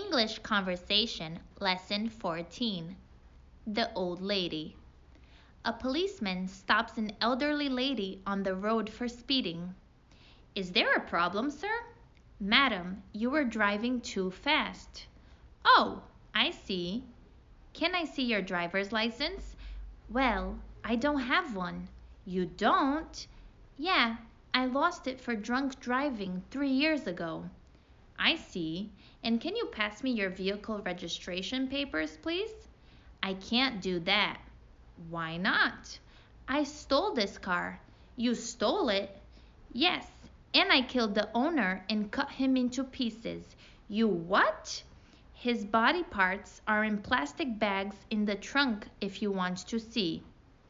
English Conversation, Lesson 14. The Old Lady. A policeman stops an elderly lady on the road for speeding. Is there a problem, sir? Madam, you were driving too fast. Oh, I see. Can I see your driver's license? Well, I don't have one. You don't? Yeah, I lost it for drunk driving 3 years ago. I see. And can you pass me your vehicle registration papers, please? I can't do that. Why not? I stole this car. You stole it? Yes, and I killed the owner and cut him into pieces. You what? His body parts are in plastic bags in the trunk if you want to see.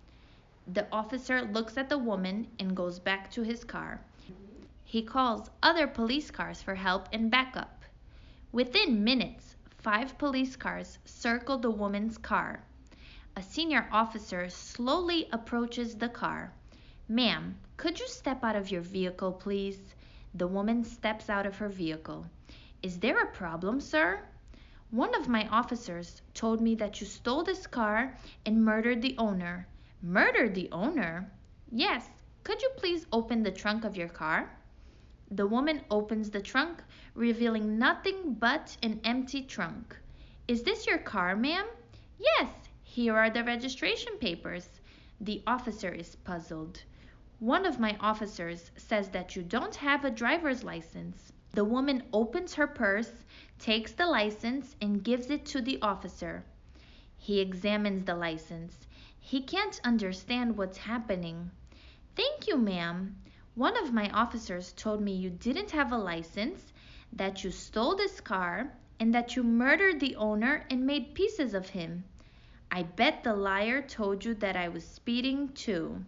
The officer looks at the woman and goes back to his car. He calls other police cars for help and backup. Within minutes, 5 police cars circle the woman's car. A senior officer slowly approaches the car. Ma'am, could you step out of your vehicle, please? The woman steps out of her vehicle. Is there a problem, sir? One of my officers told me that you stole this car and murdered the owner. Murdered the owner? Yes. Could you please open the trunk of your car? The woman opens the trunk, revealing nothing but an empty trunk. Is this your car, ma'am? Yes, here are the registration papers. The officer is puzzled. One of my officers says that you don't have a driver's license. The woman opens her purse, takes the license, and gives it to the officer. He examines the license. He can't understand what's happening. Thank you, ma'am. One of my officers told me you didn't have a license, that you stole this car, and that you murdered the owner and made pieces of him. I bet the liar told you that I was speeding too.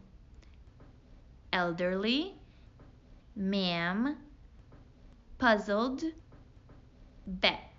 Elderly, ma'am, puzzled, bet.